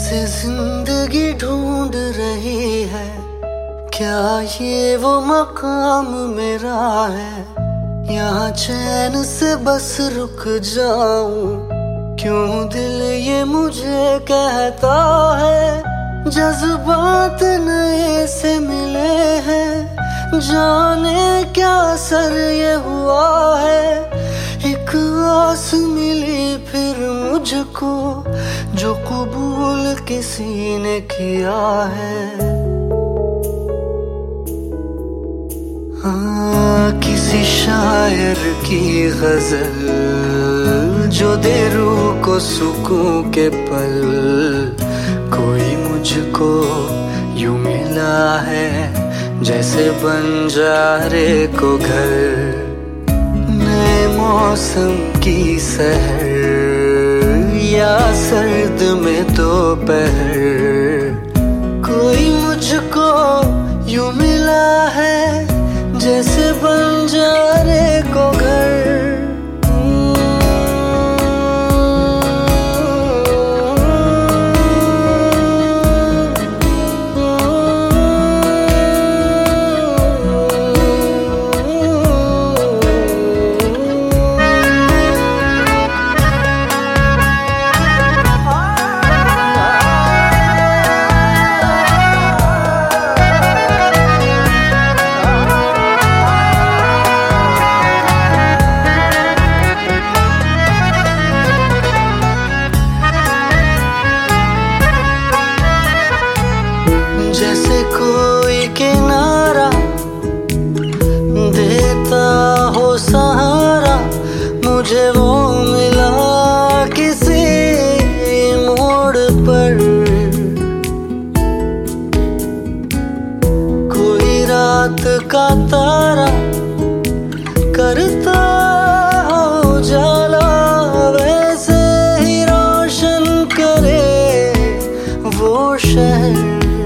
जैसे जिंदगी ढूंढ रही है, क्या ये वो मकाम मेरा है? यहाँ चैन से बस रुक जाऊं, क्यों दिल ये मुझे कहता है। जज्बात नए से मिले हैं, जाने क्या असर ये हुआ है। एक आस मिली फिर मुझको, जो कबूल किसी ने किया है। किसी शायर की गजल जो दे रूह को सुकून के पल, कोई मुझको यूं मिला है जैसे बंजारे को घर। नए मौसम की सहर या सर्द में दोपहर, कोई मुझको यूं मिला है जैसे बंजारे को घर। जैसे कोई किनारा देता हो सहारा, मुझे वो मिला किसी मोड़ पर। कोई रात का तारा करता हो उजाला, वैसे ही रोशन करे वो शहर।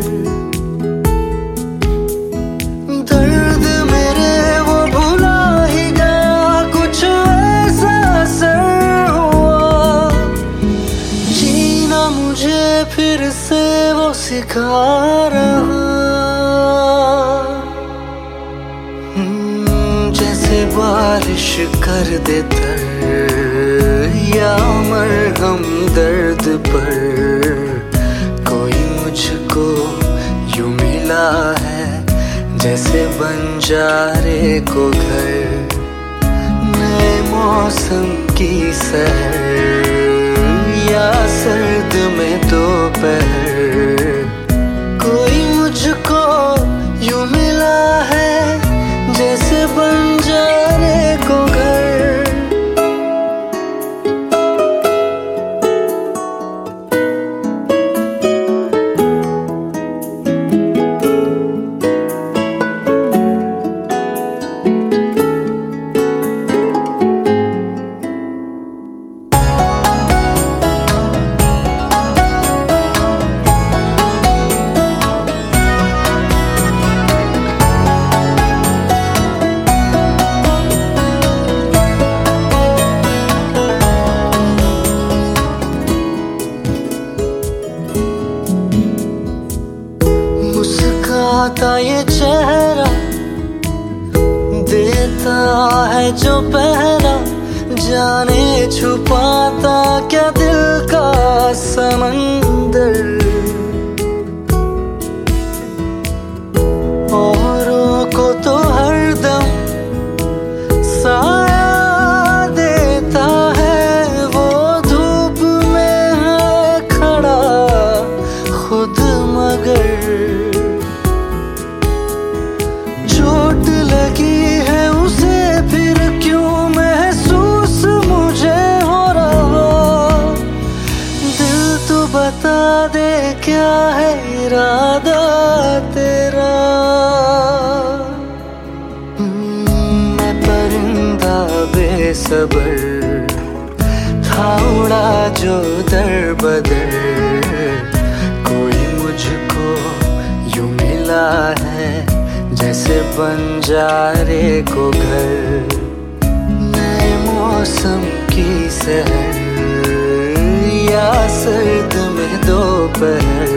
फिर से वो सिखा रहा, जैसे बारिश कर दे तर या मरहम दर्द पर। कोई मुझको यूं मिला है जैसे बंजारे को घर। नए मौसम की सहर या सर्द में दोपहर, कोई मुझको यूं मिला है जैसे बंजारे को घर। मुस्काता ये चेहरा देता है जो पहरा, जाने छुपाता क्या दिल का समंदर। औरों को तो हरदम साया देता है, वो धूप में है खड़ा खुद मगर। चोट लगी है उसे फिर क्यों महसूस मुझे हो रहा। दिल तो बता दे क्या है इरादा तेरा। मैं परिंदा बेसबर था उड़ा जो दर बदर, कोई मुझको यूं मिला है जैसे बंजारे को घर। नए मौसम की सहर या सर्द में दोपहर, दोपहर